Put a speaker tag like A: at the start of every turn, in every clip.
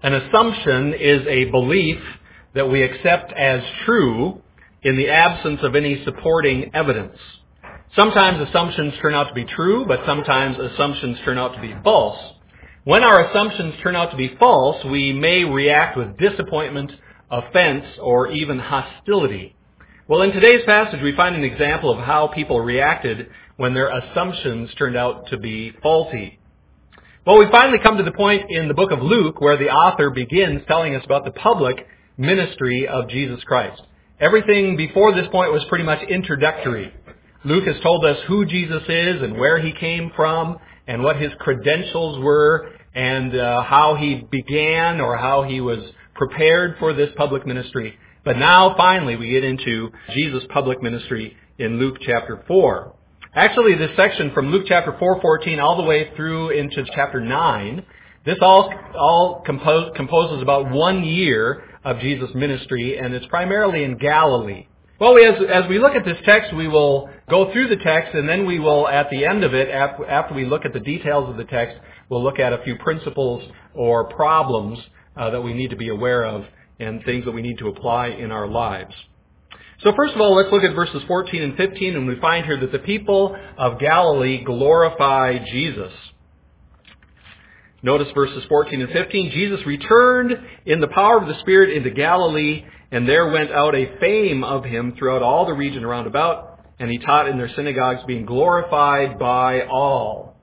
A: An assumption is a belief that we accept as true in the absence of any supporting evidence. Sometimes assumptions turn out to be true, but sometimes assumptions turn out to be false. When our assumptions turn out to be false, we may react with disappointment, offense, or even hostility. Well, in today's passage, we find an example of how people reacted when their assumptions turned out to be faulty. Well, we finally come to the point in the book of Luke where the author begins telling us about the public ministry of Jesus Christ. Everything before this point was pretty much introductory. Luke has told us who Jesus is and where he came from and what his credentials were and how he began or how he was prepared for this public ministry. But now, finally, we get into Jesus' public ministry in Luke chapter 4. Actually, this section from Luke chapter 4:14 all the way through into chapter 9, this all composes about 1 year of Jesus' ministry, and it's primarily in Galilee. Well, as we look at this text, we will go through the text, and then we will, at the end of it, after we look at the details of the text, we'll look at a few principles or problems that we need to be aware of and things that we need to apply in our lives. So first of all, let's look at verses 14 and 15, and we find here that the people of Galilee glorify Jesus. Notice verses 14 and 15. Jesus returned in the power of the Spirit into Galilee, and there went out a fame of him throughout all the region around about, and he taught in their synagogues, being glorified by all.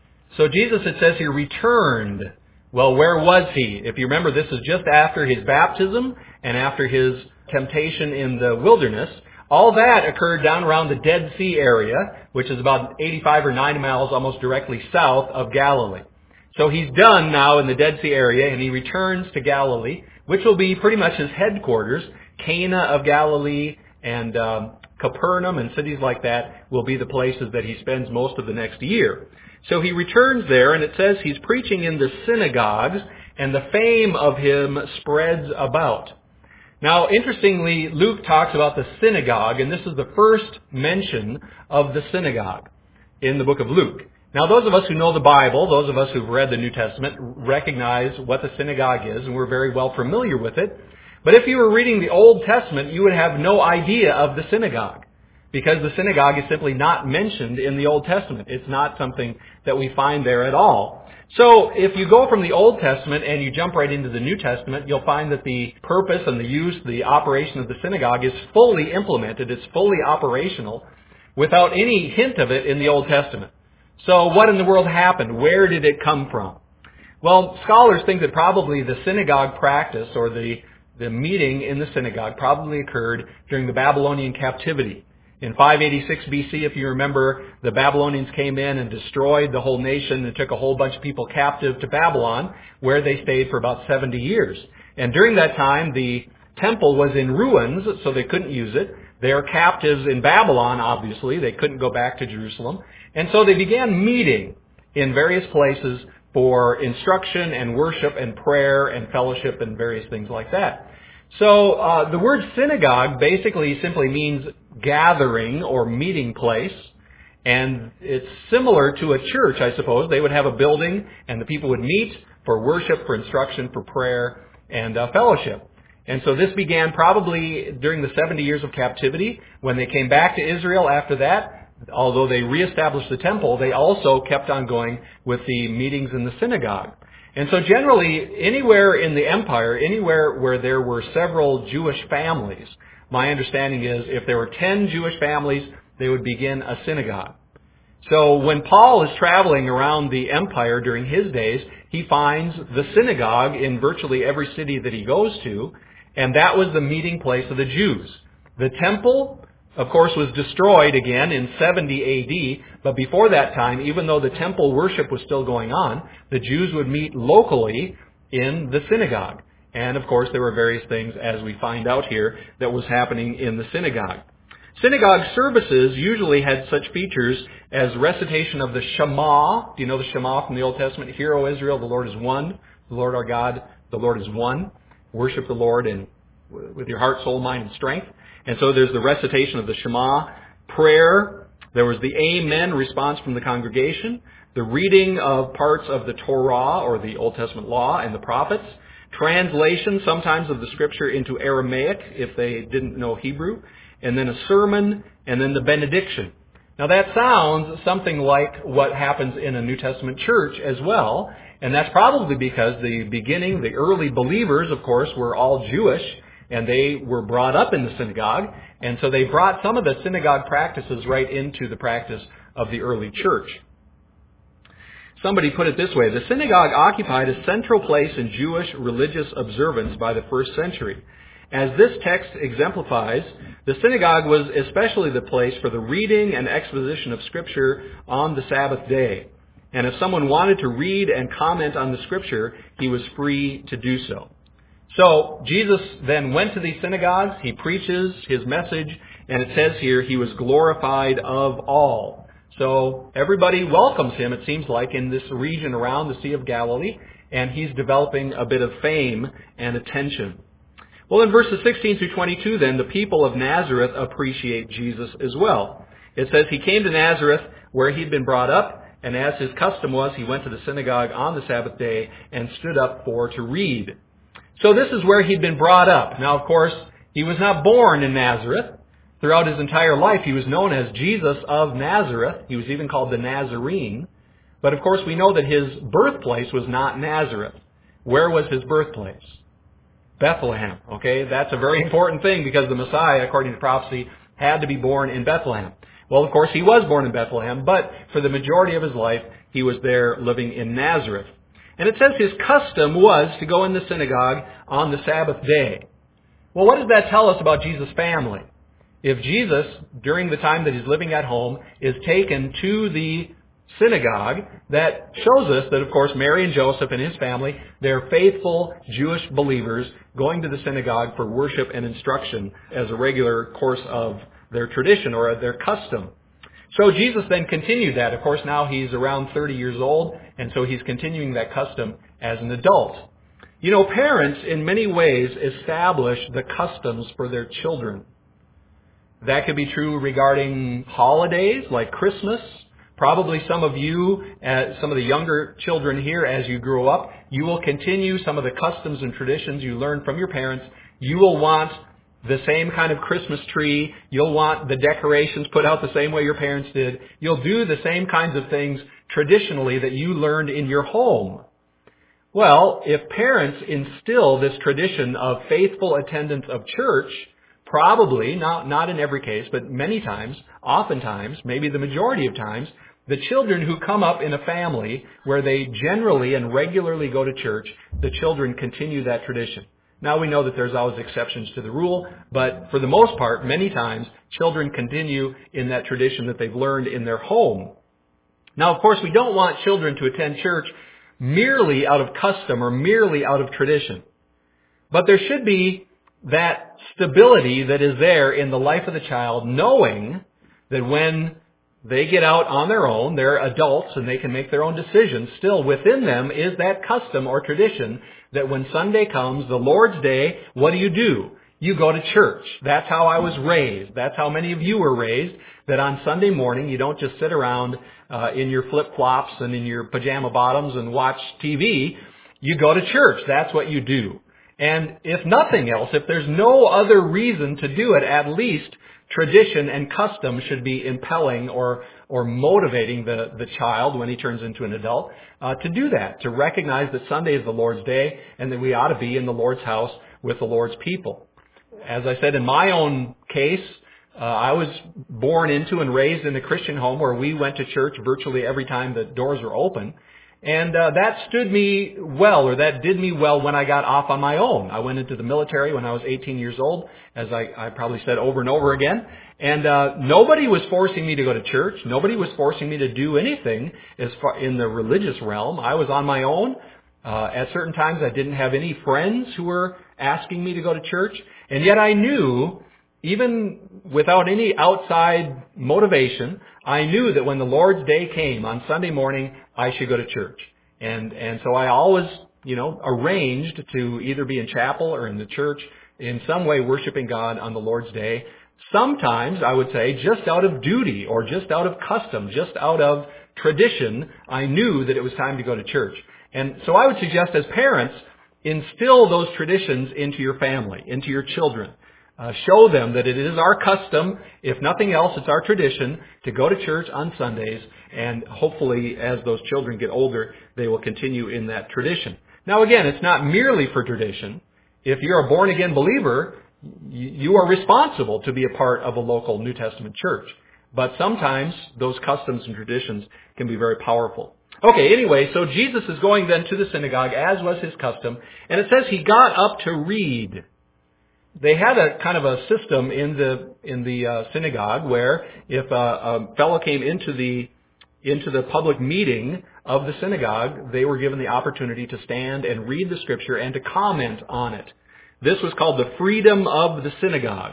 A: So Jesus, it says here, returned. Well, where was he? If you remember, this is just after his baptism and after his temptation in the wilderness. All that occurred down around the Dead Sea area, which is about 85 or 90 miles almost directly south of Galilee. So he's done now in the Dead Sea area, and he returns to Galilee, which will be pretty much his headquarters. Cana of Galilee and Capernaum and cities like that will be the places that he spends most of the next year. So he returns there, and it says he's preaching in the synagogues, and the fame of him spreads about. Now, interestingly, Luke talks about the synagogue, and this is the first mention of the synagogue in the book of Luke. Now, those of us who know the Bible, those of us who've read the New Testament, recognize what the synagogue is, and we're very well familiar with it. But if you were reading the Old Testament, you would have no idea of the synagogue, because the synagogue is simply not mentioned in the Old Testament. It's not something that we find there at all. So if you go from the Old Testament and you jump right into the New Testament, you'll find that the purpose and the use, the operation of the synagogue is fully implemented. It's fully operational without any hint of it in the Old Testament. So what in the world happened? Where did it come from? Well, scholars think that probably the synagogue practice or the meeting in the synagogue probably occurred during the Babylonian captivity. In 586 BC, if you remember, the Babylonians came in and destroyed the whole nation and took a whole bunch of people captive to Babylon, where they stayed for about 70 years. And during that time, the temple was in ruins, so they couldn't use it. They are captives in Babylon, obviously. They couldn't go back to Jerusalem. And so they began meeting in various places for instruction and worship and prayer and fellowship and various things like that. So the word synagogue basically simply means gathering or meeting place, and it's similar to a church, I suppose. They would have a building, and the people would meet for worship, for instruction, for prayer, and fellowship. And so this began probably during the 70 years of captivity. When they came back to Israel after that, although they reestablished the temple, they also kept on going with the meetings in the synagogue. And so generally, anywhere in the empire, anywhere where there were several Jewish families, my understanding is if there were 10 Jewish families, they would begin a synagogue. So when Paul is traveling around the empire during his days, he finds the synagogue in virtually every city that he goes to, and that was the meeting place of the Jews. The temple, of course, was destroyed again in 70 A.D., but before that time, even though the temple worship was still going on, the Jews would meet locally in the synagogue. And, of course, there were various things, as we find out here, that was happening in the synagogue. Synagogue services usually had such features as recitation of the Shema. Do you know the Shema from the Old Testament? Hear, O Israel, the Lord is one. The Lord our God, the Lord is one. Worship the Lord with your heart, soul, mind, and strength. And so there's the recitation of the Shema. Prayer. There was the Amen response from the congregation. The reading of parts of the Torah, or the Old Testament law, and the prophets. translation sometimes of the Scripture into Aramaic if they didn't know Hebrew, and then a sermon, and then the benediction. Now that sounds something like what happens in a New Testament church as well, and that's probably because the early believers, of course, were all Jewish, and they were brought up in the synagogue, and so they brought some of the synagogue practices right into the practice of the early church. Somebody put it this way: the synagogue occupied a central place in Jewish religious observance by the first century. As this text exemplifies, the synagogue was especially the place for the reading and exposition of Scripture on the Sabbath day. And if someone wanted to read and comment on the Scripture, he was free to do so. So Jesus then went to these synagogues, he preaches his message, and it says here he was glorified of all. So everybody welcomes him, it seems like, in this region around the Sea of Galilee, and he's developing a bit of fame and attention. Well, in verses 16 through 22 then, the people of Nazareth appreciate Jesus as well. It says he came to Nazareth where he'd been brought up, and as his custom was, he went to the synagogue on the Sabbath day and stood up to read. So this is where he'd been brought up. Now, of course, he was not born in Nazareth. Throughout his entire life, he was known as Jesus of Nazareth. He was even called the Nazarene. But of course, we know that his birthplace was not Nazareth. Where was his birthplace? Bethlehem. Okay, that's a very important thing because the Messiah, according to prophecy, had to be born in Bethlehem. Well, of course, he was born in Bethlehem, but for the majority of his life, he was there living in Nazareth. And it says his custom was to go in the synagogue on the Sabbath day. Well, what does that tell us about Jesus' family? If Jesus, during the time that he's living at home, is taken to the synagogue, that shows us that, of course, Mary and Joseph and his family, they're faithful Jewish believers going to the synagogue for worship and instruction as a regular course of their tradition or their custom. So Jesus then continued that. Of course, now he's around 30 years old, and so he's continuing that custom as an adult. You know, parents, in many ways, establish the customs for their children. That could be true regarding holidays like Christmas. Probably some of you, some of the younger children here, as you grow up, you will continue some of the customs and traditions you learned from your parents. You will want the same kind of Christmas tree. You'll want the decorations put out the same way your parents did. You'll do the same kinds of things traditionally that you learned in your home. Well, if parents instill this tradition of faithful attendance of church, probably, not in every case, but many times, oftentimes, maybe the majority of times, the children who come up in a family where they generally and regularly go to church, the children continue that tradition. Now we know that there's always exceptions to the rule, but for the most part, many times, children continue in that tradition that they've learned in their home. Now, of course, we don't want children to attend church merely out of custom or merely out of tradition. But there should be that stability that is there in the life of the child, knowing that when they get out on their own, they're adults and they can make their own decisions. Still within them is that custom or tradition that when Sunday comes, the Lord's Day, what do? You go to church. That's how I was raised. That's how many of you were raised, that on Sunday morning you don't just sit around in your flip-flops and in your pajama bottoms and watch TV. You go to church. That's what you do. And if nothing else, if there's no other reason to do it, at least tradition and custom should be impelling or motivating the child when he turns into an adult to do that, to recognize that Sunday is the Lord's day and that we ought to be in the Lord's house with the Lord's people. As I said, in my own case, I was born into and raised in a Christian home where we went to church virtually every time the doors were open. And that stood me well, or that did me well when I got off on my own. I went into the military when I was 18 years old, as I probably said over and over again. And nobody was forcing me to go to church. Nobody was forcing me to do anything as far in the religious realm. I was on my own. At certain times, I didn't have any friends who were asking me to go to church. And yet I knew, even without any outside motivation, I knew that when the Lord's Day came on Sunday morning, I should go to church. And so I always, arranged to either be in chapel or in the church in some way worshiping God on the Lord's Day. Sometimes, I would say, just out of duty or just out of custom, just out of tradition, I knew that it was time to go to church. And so I would suggest as parents, instill those traditions into your family, into your children. Show them that it is our custom, if nothing else, it's our tradition to go to church on Sundays, and hopefully as those children get older, they will continue in that tradition. Now again, it's not merely for tradition. If you're a born-again believer, you are responsible to be a part of a local New Testament church. But sometimes those customs and traditions can be very powerful. Okay, anyway, so Jesus is going then to the synagogue, as was his custom, and it says he got up to read. They had a kind of a system in the synagogue where if a fellow came into the public meeting of the synagogue, they were given the opportunity to stand and read the scripture and to comment on it. This was called the freedom of the synagogue.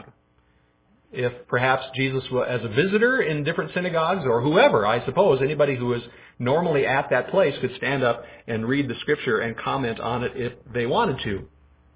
A: If perhaps Jesus was as a visitor in different synagogues, or whoever, I suppose, anybody who was normally at that place could stand up and read the scripture and comment on it if they wanted to.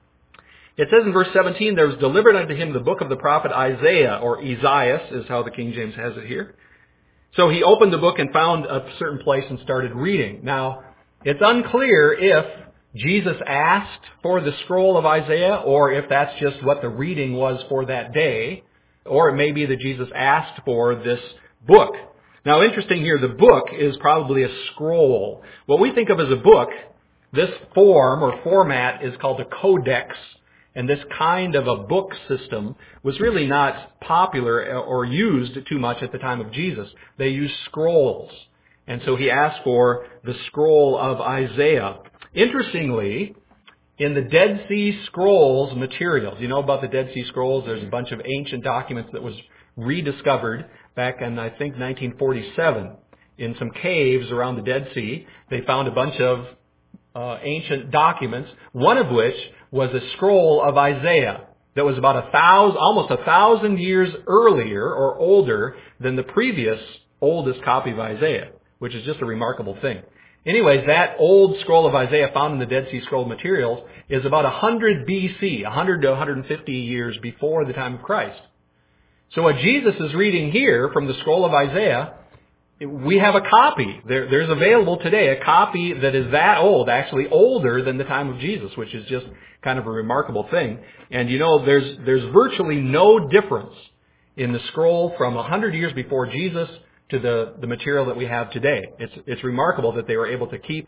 A: It says in verse 17, there was delivered unto him the book of the prophet Isaiah, or Esaias is how the King James has it here. So he opened the book and found a certain place and started reading. Now, it's unclear if Jesus asked for the scroll of Isaiah, or if that's just what the reading was for that day, or it may be that Jesus asked for this book. Now, interesting here, the book is probably a scroll. What we think of as a book, this form or format is called a codex. And this kind of a book system was really not popular or used too much at the time of Jesus. They used scrolls. And so he asked for the scroll of Isaiah. Interestingly, in the Dead Sea Scrolls materials, you know about the Dead Sea Scrolls? There's a bunch of ancient documents that was rediscovered back in, I think, 1947 in some caves around the Dead Sea. They found a bunch of ancient documents, one of which was a scroll of Isaiah that was about almost 1,000 years earlier or older than the previous oldest copy of Isaiah, which is just a remarkable thing. Anyways, that old scroll of Isaiah found in the Dead Sea Scroll materials is about 100 BC, 100 to 150 years before the time of Christ. So what Jesus is reading here from the scroll of Isaiah, we have a copy. There's available today a copy that is that old, actually older than the time of Jesus, which is just kind of a remarkable thing. And you know, there's virtually no difference in the scroll from 100 years before Jesus to the material that we have today. It's remarkable that they were able to keep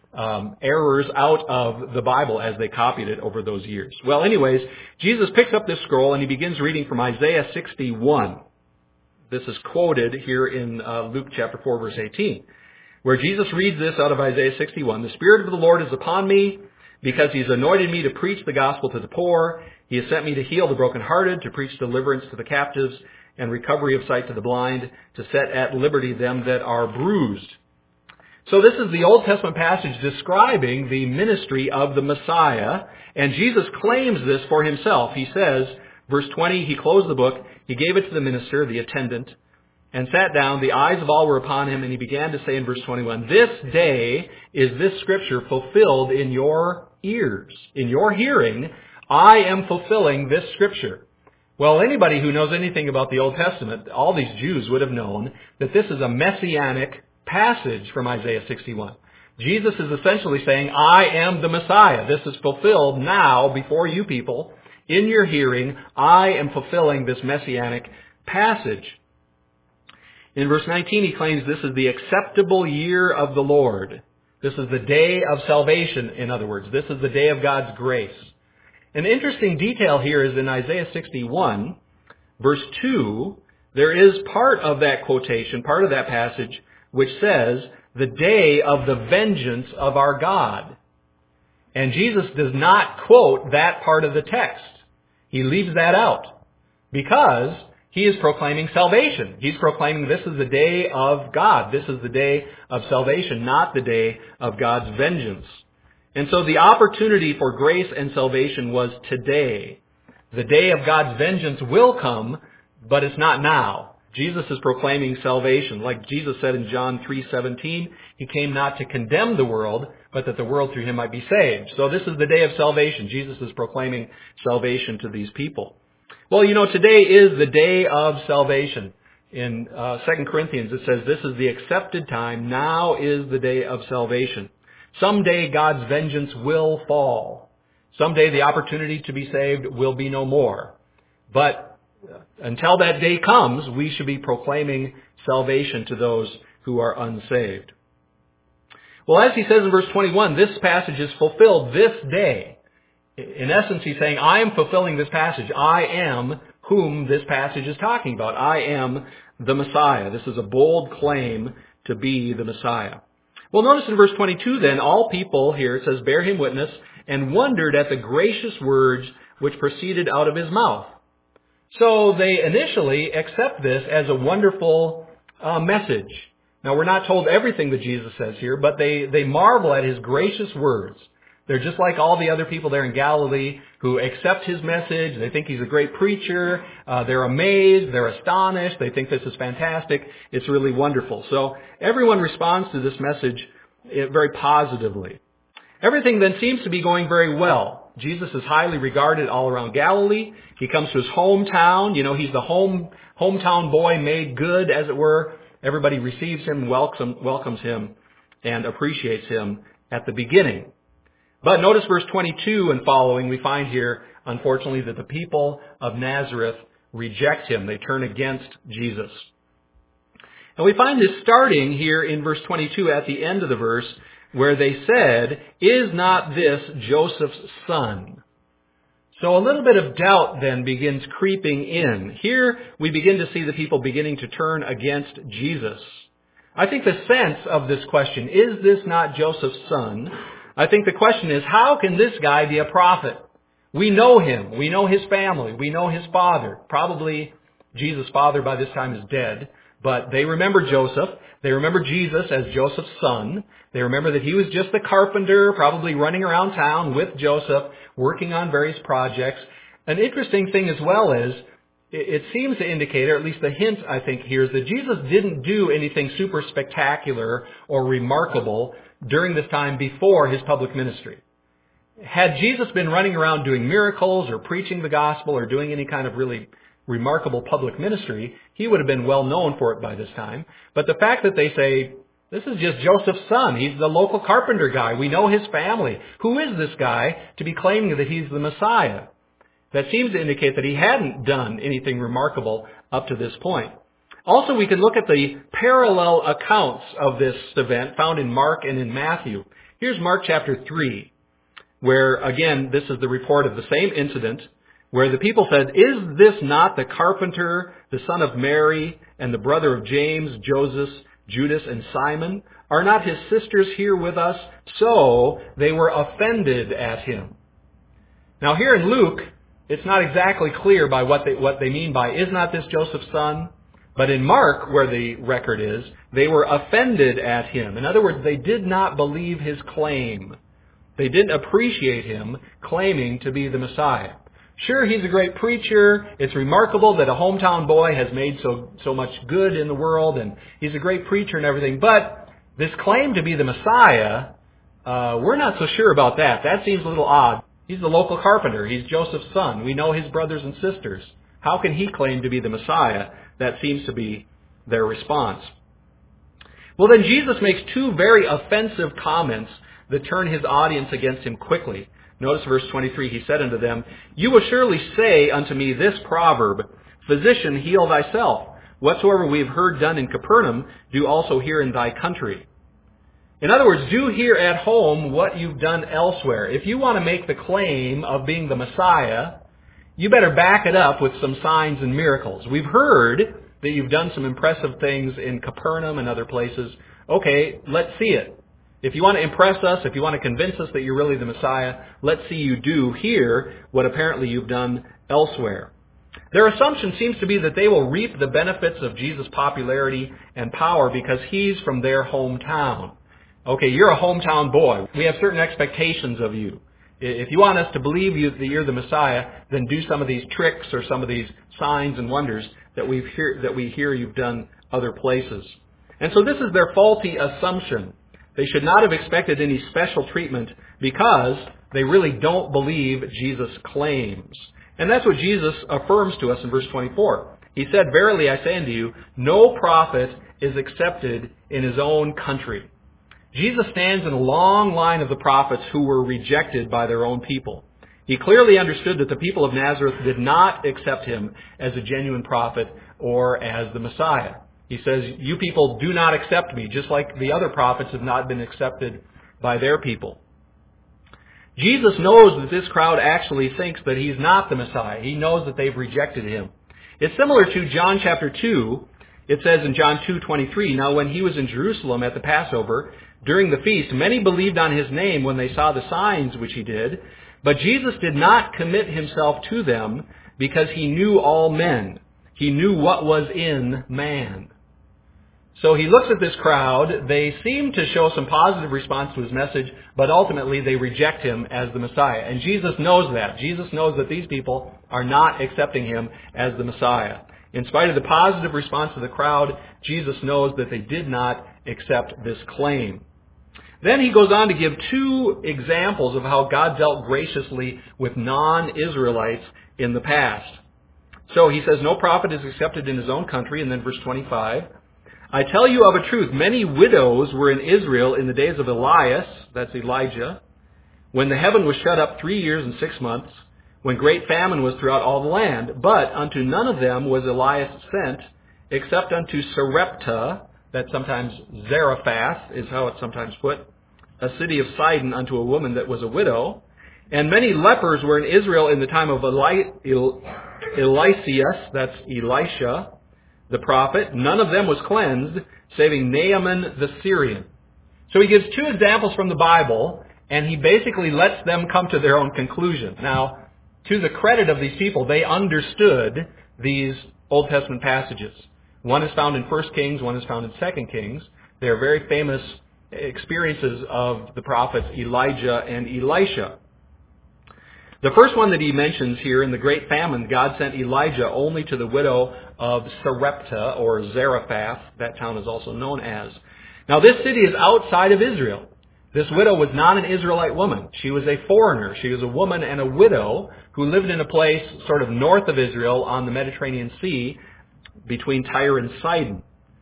A: errors out of the Bible as they copied it over those years. Well, anyways, Jesus picks up this scroll and he begins reading from Isaiah 61. This is quoted here in Luke chapter 4, verse 18, where Jesus reads this out of Isaiah 61. The Spirit of the Lord is upon me, because He's anointed me to preach the gospel to the poor. He has sent me to heal the brokenhearted, to preach deliverance to the captives, and recovery of sight to the blind, to set at liberty them that are bruised. So this is the Old Testament passage describing the ministry of the Messiah, and Jesus claims this for Himself. He says, verse 20, He closed the book, He gave it to the minister, the attendant, and sat down. The eyes of all were upon Him, and He began to say in verse 21, this day is this scripture fulfilled in your ears. In your hearing, I am fulfilling this scripture. Well, anybody who knows anything about the Old Testament, all these Jews would have known that this is a messianic passage from Isaiah 61. Jesus is essentially saying, I am the Messiah. This is fulfilled now before you people. In your hearing, I am fulfilling this messianic passage. In verse 19, he claims this is the acceptable year of the Lord. This is the day of salvation, in other words. This is the day of God's grace. An interesting detail here is in Isaiah 61, verse 2, there is part of that quotation, part of that passage, which says, the day of the vengeance of our God. And Jesus does not quote that part of the text. He leaves that out because He is proclaiming salvation. He's proclaiming this is the day of God. This is the day of salvation, not the day of God's vengeance. And so the opportunity for grace and salvation was today. The day of God's vengeance will come, but it's not now. Jesus is proclaiming salvation. Like Jesus said in John 3:17, He came not to condemn the world, but that the world through Him might be saved. So this is the day of salvation. Jesus is proclaiming salvation to these people. Well, you know, today is the day of salvation. In 2 Corinthians, it says, this is the accepted time. Now is the day of salvation. Someday God's vengeance will fall. Someday the opportunity to be saved will be no more. But until that day comes, we should be proclaiming salvation to those who are unsaved. Well, as he says in verse 21, this passage is fulfilled this day. In essence, he's saying, I am fulfilling this passage. I am whom this passage is talking about. I am the Messiah. This is a bold claim to be the Messiah. Well, notice in verse 22 then, all people here, it says, bear him witness and wondered at the gracious words which proceeded out of his mouth. So they initially accept this as a wonderful message. Now, we're not told everything that Jesus says here, but they marvel at his gracious words. They're just like all the other people there in Galilee who accept his message. They think he's a great preacher. They're amazed. They're astonished. They think this is fantastic. It's really wonderful. So everyone responds to this message very positively. Everything then seems to be going very well. Jesus is highly regarded all around Galilee. He comes to his hometown. You know, he's the hometown boy made good, as it were. Everybody receives him, welcomes him, and appreciates him at the beginning. But notice verse 22 and following, we find here, unfortunately, that the people of Nazareth reject him. They turn against Jesus. And we find this starting here in verse 22 at the end of the verse, where they said, is not this Joseph's son? So a little bit of doubt then begins creeping in. Here we begin to see the people beginning to turn against Jesus. I think the sense of this question, is this not Joseph's son? I think the question is, how can this guy be a prophet? We know him. We know his family. We know his father. Probably Jesus' father by this time is dead. But they remember Joseph. They remember Jesus as Joseph's son. They remember that he was just the carpenter, probably running around town with Joseph, working on various projects. An interesting thing as well is, it seems to indicate, or at least the hint I think here, is that Jesus didn't do anything super spectacular or remarkable during this time before his public ministry. Had Jesus been running around doing miracles or preaching the gospel or doing any kind of really remarkable public ministry, he would have been well known for it by this time. But the fact that they say, this is just Joseph's son. He's the local carpenter guy. We know his family. Who is this guy to be claiming that he's the Messiah? That seems to indicate that he hadn't done anything remarkable up to this point. Also, we can look at the parallel accounts of this event found in Mark and in Matthew. Here's Mark chapter 3, where, again, this is the report of the same incident, where the people said, is this not the carpenter, the son of Mary, and the brother of James, Joseph, Judas, and Simon? Are not his sisters here with us? So they were offended at him. Now here in Luke, it's not exactly clear by what they mean by, is not this Joseph's son? But in Mark, where the record is, they were offended at him. In other words, they did not believe his claim. They didn't appreciate him claiming to be the Messiah. Sure, he's a great preacher. It's remarkable that a hometown boy has made so much good in the world, and he's a great preacher and everything. But this claim to be the Messiah, we're not so sure about that. That seems a little odd. He's the local carpenter. He's Joseph's son. We know his brothers and sisters. How can he claim to be the Messiah? That seems to be their response. Well, then Jesus makes two very offensive comments that turn his audience against him quickly. Notice verse 23, he said unto them, you will surely say unto me this proverb, Physician, heal thyself. Whatsoever we have heard done in Capernaum, do also here in thy country. In other words, do here at home what you've done elsewhere. If you want to make the claim of being the Messiah, you better back it up with some signs and miracles. We've heard that you've done some impressive things in Capernaum and other places. Okay, let's see it. If you want to impress us, if you want to convince us that you're really the Messiah, let's see you do here what apparently you've done elsewhere. Their assumption seems to be that they will reap the benefits of Jesus' popularity and power because he's from their hometown. Okay, you're a hometown boy. We have certain expectations of you. If you want us to believe that you're the Messiah, then do some of these tricks or some of these signs and wonders that we hear you've done other places. And so this is their faulty assumption. They should not have expected any special treatment because they really don't believe Jesus' claims. And that's what Jesus affirms to us in verse 24. He said, Verily I say unto you, no prophet is accepted in his own country. Jesus stands in a long line of the prophets who were rejected by their own people. He clearly understood that the people of Nazareth did not accept him as a genuine prophet or as the Messiah. He says, you people do not accept me, just like the other prophets have not been accepted by their people. Jesus knows that this crowd actually thinks that he's not the Messiah. He knows that they've rejected him. It's similar to John chapter 2. It says in John 2:23, now when he was in Jerusalem at the Passover, during the feast, many believed on his name when they saw the signs which he did. But Jesus did not commit himself to them because he knew all men. He knew what was in man. So he looks at this crowd. They seem to show some positive response to his message, but ultimately they reject him as the Messiah. And Jesus knows that. Jesus knows that these people are not accepting him as the Messiah. In spite of the positive response of the crowd, Jesus knows that they did not accept this claim. Then he goes on to give two examples of how God dealt graciously with non-Israelites in the past. So he says, no prophet is accepted in his own country. And then verse 25, I tell you of a truth, many widows were in Israel in the days of Elias, that's Elijah, when the heaven was shut up 3 years and 6 months, when great famine was throughout all the land. But unto none of them was Elias sent, except unto Sarepta, that's sometimes Zarephath, is how it's sometimes put, a city of Sidon, unto a woman that was a widow. And many lepers were in Israel in the time of Eliseus, that's Elisha, the prophet. None of them was cleansed, saving Naaman the Syrian. So he gives two examples from the Bible, and he basically lets them come to their own conclusion. Now, to the credit of these people, they understood these Old Testament passages. One is found in 1 Kings, one is found in 2 Kings. They are very famous experiences of the prophets Elijah and Elisha. The first one that he mentions here, in the great famine, God sent Elijah only to the widow of Sarepta, or Zarephath, that town is also known as. Now this city is outside of Israel. This widow was not an Israelite woman. She was a foreigner. She was a woman and a widow who lived in a place sort of north of Israel on the Mediterranean Sea between Tyre and Sidon.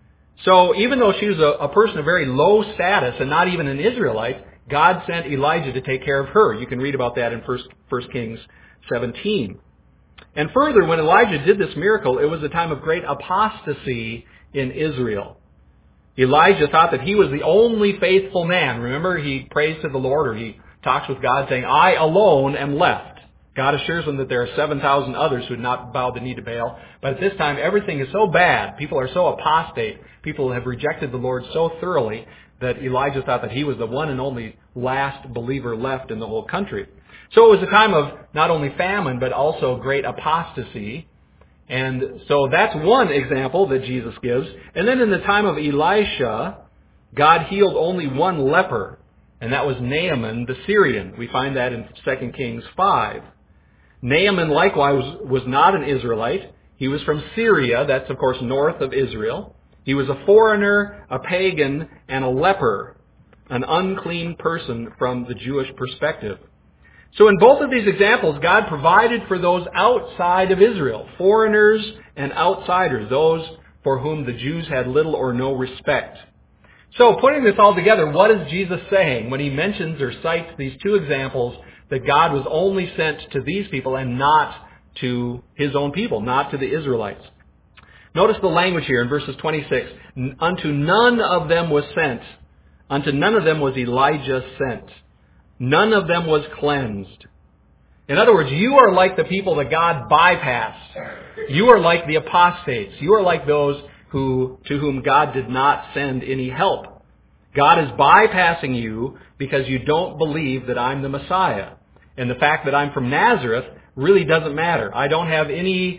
A: So even though she was a person of very low status and not even an Israelite, God sent Elijah to take care of her. You can read about that in 1 Kings 17. And further, when Elijah did this miracle, it was a time of great apostasy in Israel. Elijah thought that he was the only faithful man. Remember, he prays to the Lord, or he talks with God saying, I alone am left. God assures him that there are 7,000 others who had not bowed the knee to Baal. But at this time, everything is so bad. People are so apostate. People have rejected the Lord so thoroughly that Elijah thought that he was the one and only last believer left in the whole country. So it was a time of not only famine, but also great apostasy. And so that's one example that Jesus gives. And then in the time of Elisha, God healed only one leper, and that was Naaman the Syrian. We find that in 2 Kings 5. Naaman likewise was not an Israelite. He was from Syria, that's of course north of Israel. He was a foreigner, a pagan, and a leper, an unclean person from the Jewish perspective. So in both of these examples, God provided for those outside of Israel, foreigners and outsiders, those for whom the Jews had little or no respect. So putting this all together, what is Jesus saying when he mentions or cites these two examples that God was only sent to these people and not to his own people, not to the Israelites? Notice the language here in verses 26. Unto none of them was sent. Unto none of them was Elijah sent. None of them was cleansed. In other words, you are like the people that God bypassed. You are like the apostates. You are like those to whom God did not send any help. God is bypassing you because you don't believe that I'm the Messiah. And the fact that I'm from Nazareth really doesn't matter. I don't have any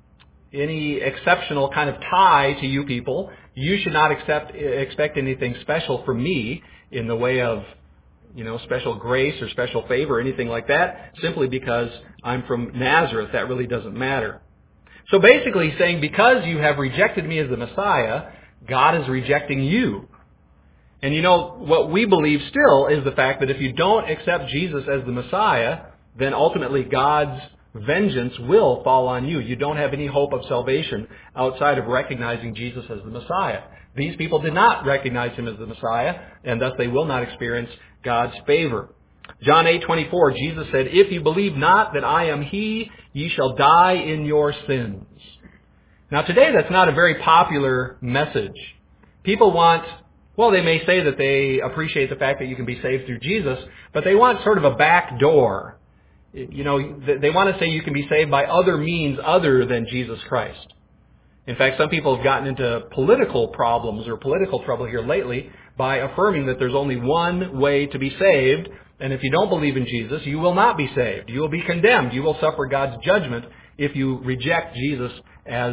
A: exceptional kind of tie to you people. You should not expect anything special from me in the way of, special grace or special favor or anything like that, simply because I'm from Nazareth. That really doesn't matter. So basically he's saying, because you have rejected me as the Messiah, God is rejecting you. And what we believe still is the fact that if you don't accept Jesus as the Messiah, then ultimately God's vengeance will fall on you. You don't have any hope of salvation outside of recognizing Jesus as the Messiah. These people did not recognize him as the Messiah, and thus they will not experience God's favor. John 8:24, Jesus said, "If you believe not that I am He, ye shall die in your sins." Now today that's not a very popular message. People want, well, they may say that they appreciate the fact that you can be saved through Jesus, but they want sort of a back door. You know, they want to say you can be saved by other means other than Jesus Christ. In fact, some people have gotten into political problems or political trouble here lately by affirming that there's only one way to be saved, and if you don't believe in Jesus, you will not be saved. You will be condemned. You will suffer God's judgment if you reject Jesus as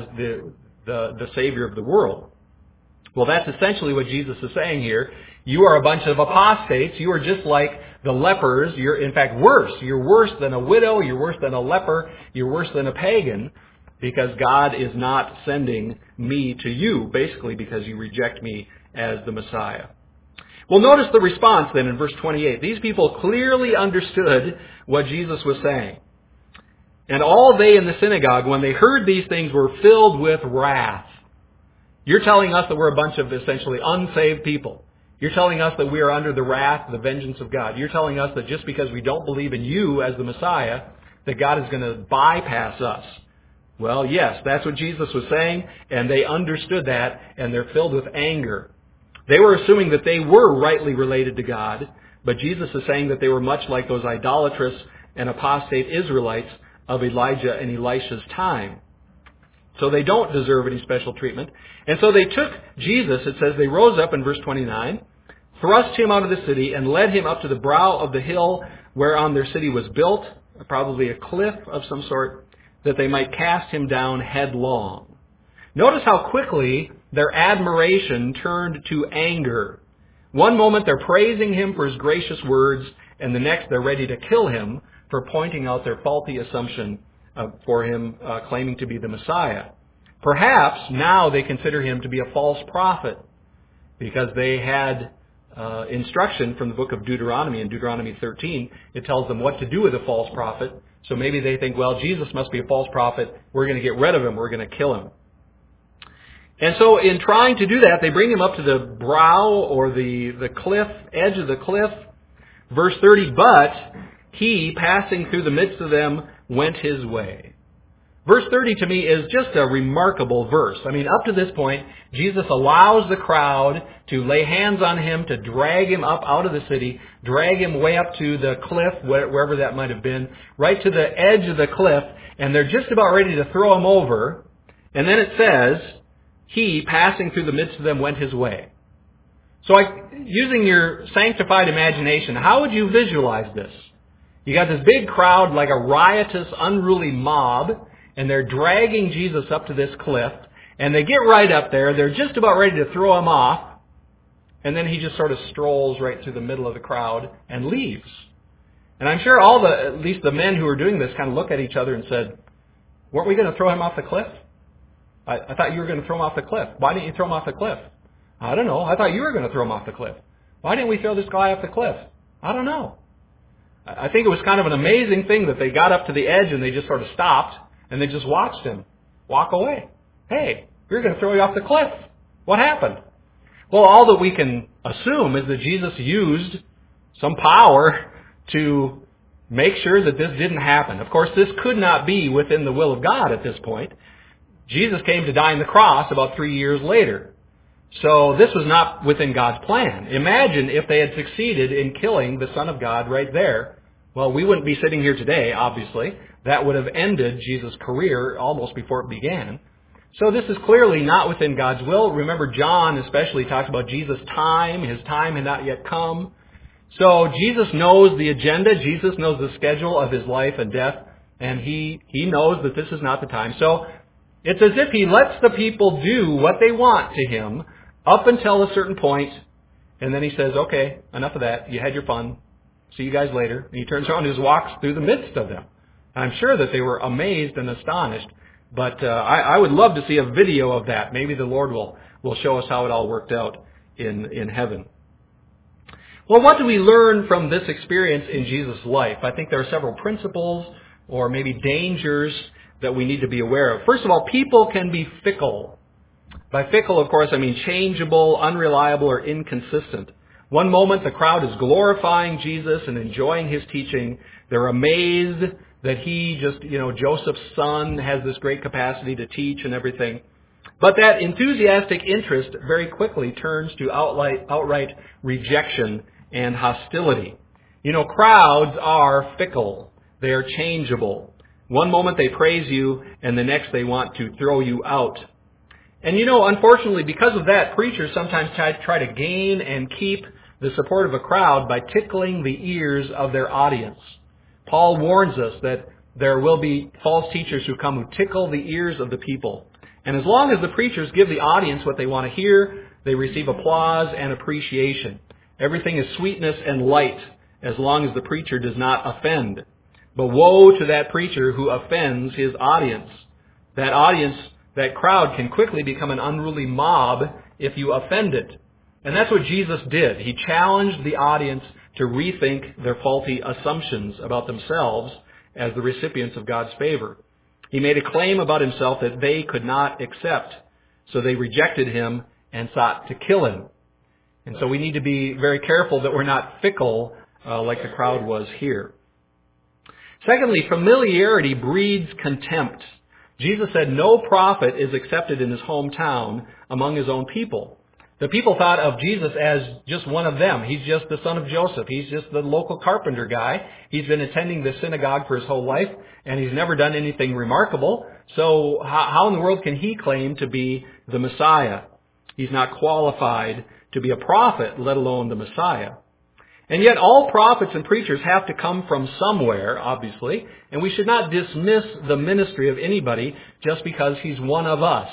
A: the Savior of the world. Well, that's essentially what Jesus is saying here. You are a bunch of apostates. You are just like the lepers. You're, in fact, worse. You're worse than a widow. You're worse than a leper. You're worse than a pagan, because God is not sending me to you, basically because you reject me as the Messiah. Well, notice the response then in verse 28. These people clearly understood what Jesus was saying. And all they in the synagogue, when they heard these things, were filled with wrath. You're telling us that we're a bunch of essentially unsaved people. You're telling us that we are under the wrath, the vengeance of God. You're telling us that just because we don't believe in you as the Messiah, that God is going to bypass us. Well, yes, that's what Jesus was saying, and they understood that, and they're filled with anger. They were assuming that they were rightly related to God, but Jesus is saying that they were much like those idolatrous and apostate Israelites of Elijah and Elisha's time. So they don't deserve any special treatment. And so they took Jesus, it says they rose up in verse 29, thrust him out of the city, and led him up to the brow of the hill whereon their city was built, probably a cliff of some sort, that they might cast him down headlong. Notice how quickly their admiration turned to anger. One moment they're praising him for his gracious words, and the next they're ready to kill him for pointing out their faulty assumption for him claiming to be the Messiah. Perhaps now they consider him to be a false prophet, because they had instruction from the book of Deuteronomy. In Deuteronomy 13, it tells them what to do with a false prophet. So maybe they think, well, Jesus must be a false prophet. We're going to get rid of him. We're going to kill him. And so in trying to do that, they bring him up to the brow or the cliff, edge of the cliff. Verse 30, but he, passing through the midst of them, went his way. Verse 30 to me is just a remarkable verse. I mean, up to this point, Jesus allows the crowd to lay hands on him, to drag him up out of the city, drag him way up to the cliff, wherever that might have been, right to the edge of the cliff, and they're just about ready to throw him over. And then it says, he, passing through the midst of them, went his way. So using your sanctified imagination, how would you visualize this? You got this big crowd, like a riotous, unruly mob, and they're dragging Jesus up to this cliff, and they get right up there. They're just about ready to throw him off, and then he just sort of strolls right through the middle of the crowd and leaves. And I'm sure at least the men who are doing this kind of look at each other and said, weren't we going to throw him off the cliff? I thought you were going to throw him off the cliff. Why didn't you throw him off the cliff? I don't know. I thought you were going to throw him off the cliff. Why didn't we throw this guy off the cliff? I don't know. I think it was kind of an amazing thing that they got up to the edge and they just sort of stopped and they just watched him walk away. Hey, we were going to throw you off the cliff. What happened? Well, all that we can assume is that Jesus used some power to make sure that this didn't happen. Of course, this could not be within the will of God at this point. Jesus came to die on the cross about 3 years later. So this was not within God's plan. Imagine if they had succeeded in killing the Son of God right there. Well, we wouldn't be sitting here today, obviously. That would have ended Jesus' career almost before it began. So this is clearly not within God's will. Remember, John especially talks about Jesus' time. His time had not yet come. So Jesus knows the agenda. Jesus knows the schedule of his life and death. And he knows that this is not the time. So it's as if he lets the people do what they want to him up until a certain point, and then he says, okay, enough of that. You had your fun. See you guys later. And he turns around and just walks through the midst of them. I'm sure that they were amazed and astonished, but I would love to see a video of that. Maybe the Lord will show us how it all worked out in heaven. Well, what do we learn from this experience in Jesus' life? I think there are several principles or maybe dangers that we need to be aware of. First of all, people can be fickle. By fickle, of course, I mean changeable, unreliable, or inconsistent. One moment the crowd is glorifying Jesus and enjoying his teaching. They're amazed that he just, Joseph's son has this great capacity to teach and everything. But that enthusiastic interest very quickly turns to outright rejection and hostility. Crowds are fickle. They are changeable. One moment they praise you, and the next they want to throw you out. And unfortunately, because of that, preachers sometimes try to gain and keep the support of a crowd by tickling the ears of their audience. Paul warns us that there will be false teachers who come who tickle the ears of the people. And as long as the preachers give the audience what they want to hear, they receive applause and appreciation. Everything is sweetness and light as long as the preacher does not offend. But woe to that preacher who offends his audience. That crowd can quickly become an unruly mob if you offend it. And that's what Jesus did. He challenged the audience to rethink their faulty assumptions about themselves as the recipients of God's favor. He made a claim about himself that they could not accept, so they rejected him and sought to kill him. And so we need to be very careful that we're not fickle like the crowd was here. Secondly, familiarity breeds contempt. Jesus said no prophet is accepted in his hometown among his own people. The people thought of Jesus as just one of them. He's just the son of Joseph. He's just the local carpenter guy. He's been attending the synagogue for his whole life, and he's never done anything remarkable. So how in the world can he claim to be the Messiah? He's not qualified to be a prophet, let alone the Messiah. And yet all prophets and preachers have to come from somewhere, obviously, and we should not dismiss the ministry of anybody just because he's one of us.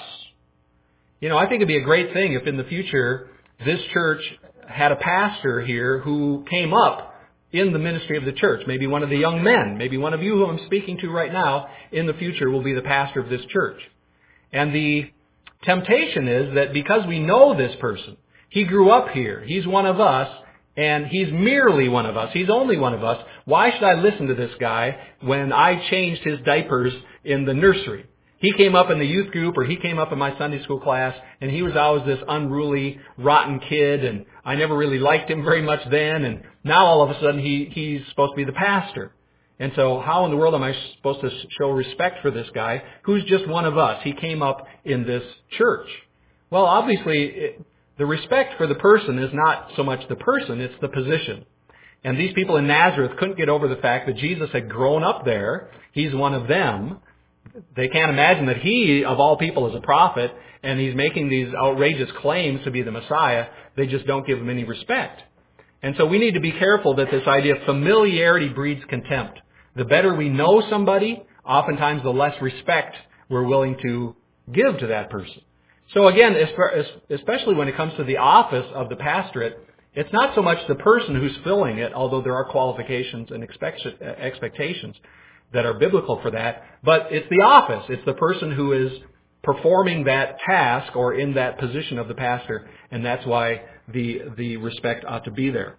A: I think it'd be a great thing if in the future this church had a pastor here who came up in the ministry of the church. Maybe one of the young men, maybe one of you who I'm speaking to right now in the future will be the pastor of this church. And the temptation is that because we know this person, he grew up here, he's one of us, and he's merely one of us. He's only one of us. Why should I listen to this guy when I changed his diapers in the nursery? He came up in the youth group, or he came up in my Sunday school class, and he was always this unruly, rotten kid, and I never really liked him very much then, and now all of a sudden he's supposed to be the pastor. And so how in the world am I supposed to show respect for this guy who's just one of us? He came up in this church. Well, obviously, the respect for the person is not so much the person, it's the position. And these people in Nazareth couldn't get over the fact that Jesus had grown up there. He's one of them. They can't imagine that he, of all people, is a prophet, and he's making these outrageous claims to be the Messiah. They just don't give him any respect. And so we need to be careful that this idea of familiarity breeds contempt. The better we know somebody, oftentimes the less respect we're willing to give to that person. So again, especially when it comes to the office of the pastorate, it's not so much the person who's filling it, although there are qualifications and expectations that are biblical for that, but it's the office. It's the person who is performing that task or in that position of the pastor, and that's why the respect ought to be there.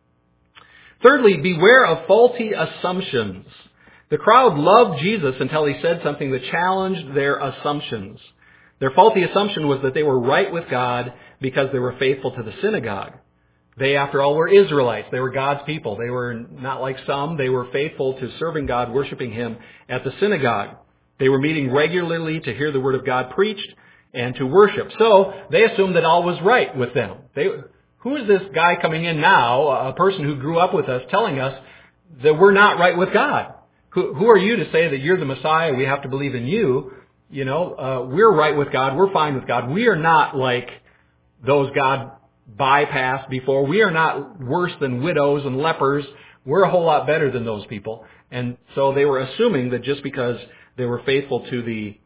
A: Thirdly, beware of faulty assumptions. The crowd loved Jesus until he said something that challenged their assumptions. Their faulty assumption was that they were right with God because they were faithful to the synagogue. They, after all, were Israelites. They were God's people. They were not like some. They were faithful to serving God, worshiping him at the synagogue. They were meeting regularly to hear the word of God preached and to worship. So they assumed that all was right with them. Who is this guy coming in now, a person who grew up with us, telling us that we're not right with God? Who are you to say that you're the Messiah? We have to believe in you. We're right with God. We're fine with God. We are not like those God bypassed before. We are not worse than widows and lepers. We're a whole lot better than those people. And so they were assuming that just because they were faithful to the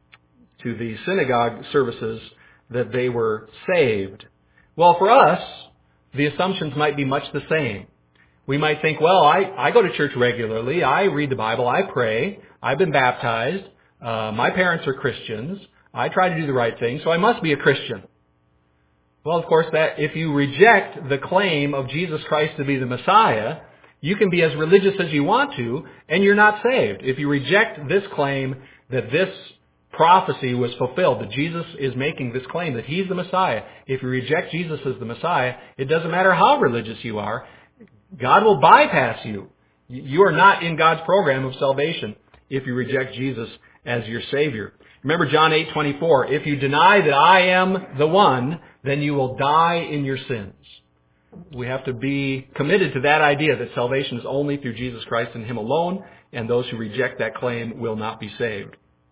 A: synagogue services that they were saved. Well, for us, the assumptions might be much the same. We might think, well, I go to church regularly. I read the Bible. I pray. I've been baptized. My parents are Christians. I try to do the right thing, so I must be a Christian. Well, of course, that if you reject the claim of Jesus Christ to be the Messiah, you can be as religious as you want to, and you're not saved. If you reject this claim that this prophecy was fulfilled, that Jesus is making this claim that He's the Messiah. If you reject Jesus as the Messiah, it doesn't matter how religious you are, God will bypass you. You are not in God's program of salvation if you reject Jesus as your Savior. Remember John 8:24, if you deny that I am the one, then you will die in your sins. We have to be committed to that idea that salvation is only through Jesus Christ and Him alone, and those who reject that claim will not be saved.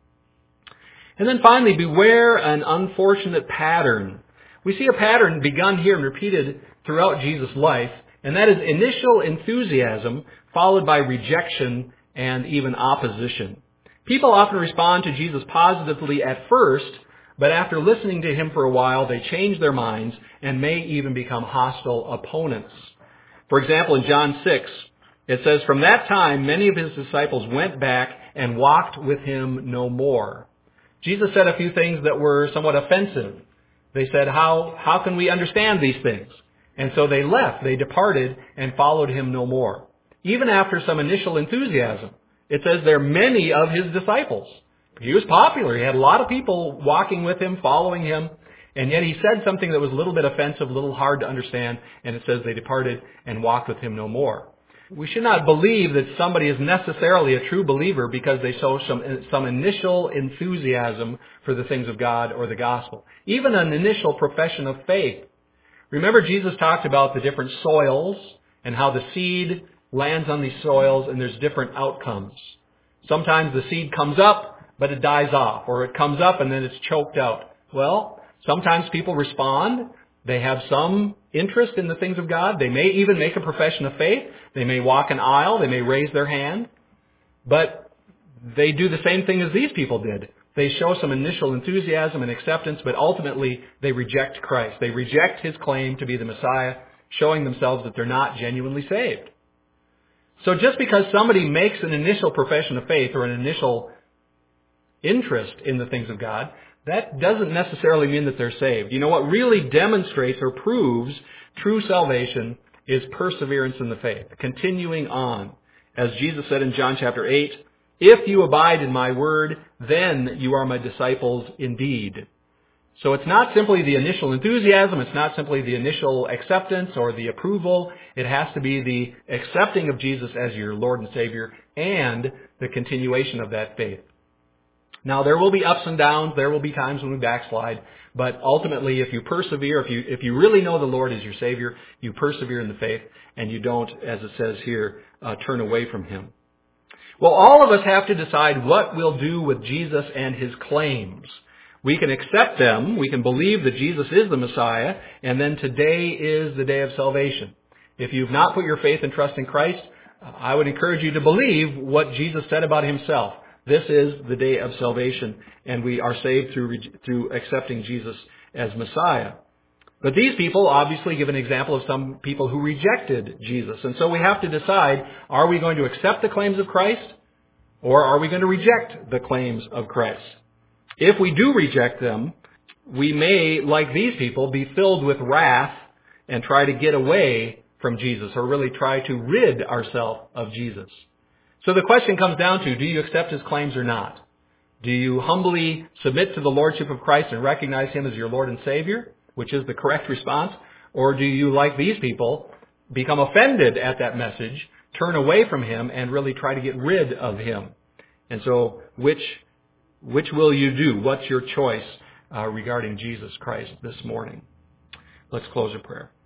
A: And then finally, beware an unfortunate pattern. We see a pattern begun here and repeated throughout Jesus' life, and that is initial enthusiasm followed by rejection and even opposition. People often respond to Jesus positively at first, but after listening to Him for a while, they change their minds and may even become hostile opponents. For example, in John 6, it says, from that time, many of His disciples went back and walked with Him no more. Jesus said a few things that were somewhat offensive. They said, how can we understand these things? And so they left, they departed and followed Him no more. Even after some initial enthusiasm, it says there are many of His disciples. He was popular. He had a lot of people walking with Him, following Him, and yet He said something that was a little bit offensive, a little hard to understand, and it says they departed and walked with Him no more. We should not believe that somebody is necessarily a true believer because they show some initial enthusiasm for the things of God or the gospel. Even an initial profession of faith. Remember, Jesus talked about the different soils and how the seed lands on these soils and there's different outcomes. Sometimes the seed comes up, but it dies off, or it comes up and then it's choked out. Well, sometimes people respond. They have some interest in the things of God. They may even make a profession of faith. They may walk an aisle. They may raise their hand. But they do the same thing as these people did. They show some initial enthusiasm and acceptance, but ultimately they reject Christ. They reject His claim to be the Messiah, showing themselves that they're not genuinely saved. So just because somebody makes an initial profession of faith or an initial interest in the things of God, that doesn't necessarily mean that they're saved. You know, what really demonstrates or proves true salvation is perseverance in the faith, continuing on. As Jesus said in John chapter 8, if you abide in my word, then you are my disciples indeed. So it's not simply the initial enthusiasm, it's not simply the initial acceptance or the approval. It has to be the accepting of Jesus as your Lord and Savior and the continuation of that faith. Now, there will be ups and downs. There will be times when we backslide. But ultimately, if you persevere, if you really know the Lord as your Savior, you persevere in the faith, and you don't, as it says here, turn away from Him. Well, all of us have to decide what we'll do with Jesus and His claims. We can accept them. We can believe that Jesus is the Messiah, and then today is the day of salvation. If you've not put your faith and trust in Christ, I would encourage you to believe what Jesus said about Himself. This is the day of salvation, and we are saved through accepting Jesus as Messiah. But these people obviously give an example of some people who rejected Jesus. And so we have to decide, are we going to accept the claims of Christ, or are we going to reject the claims of Christ? If we do reject them, we may, like these people, be filled with wrath and try to get away from Jesus, or really try to rid ourselves of Jesus. So the question comes down to, do you accept His claims or not? Do you humbly submit to the Lordship of Christ and recognize Him as your Lord and Savior, which is the correct response? Or do you, like these people, become offended at that message, turn away from Him, and really try to get rid of Him? And so, which will you do? What's your choice regarding Jesus Christ this morning? Let's close in prayer.